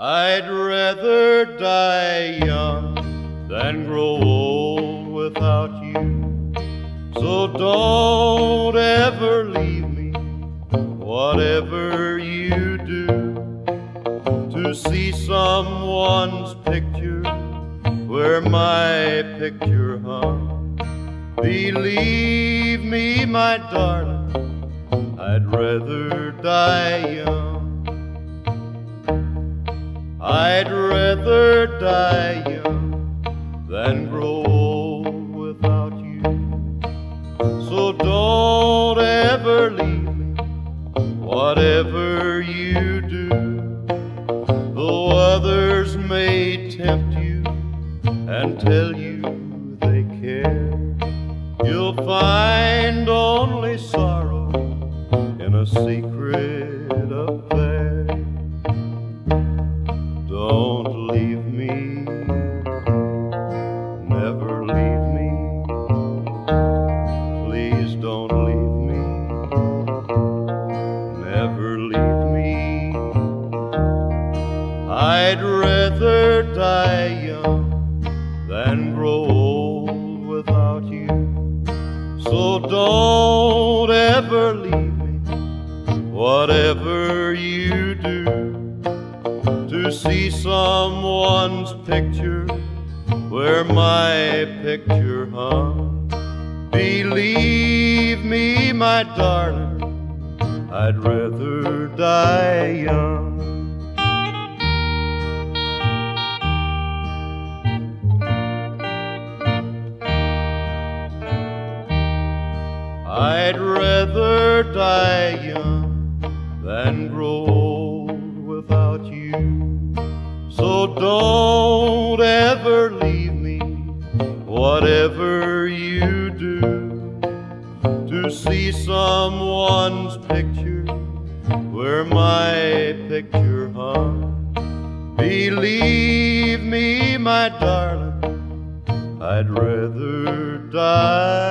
I'd rather die young than grow old without you. So don't ever leave me, whatever you do. To see someone's picture where my picture hung. Believe me, my darling, I'd rather die young. I'd rather die young than grow old without you. So don't ever leave me, whatever you do. Though others may tempt you and tell you they care, you'll find only sorrow in a secret affair. Don't leave me, never leave me. Please don't leave me, never leave me. I'd rather die young than grow old without you. So don't ever leave me, whatever you do. To see someone's picture where my picture hung. Believe me, my darling, I'd rather die young. I'd rather die young than grow old without you. So don't ever leave me, whatever you do. To see someone's picture where my picture hung. Believe me, my darling, I'd rather die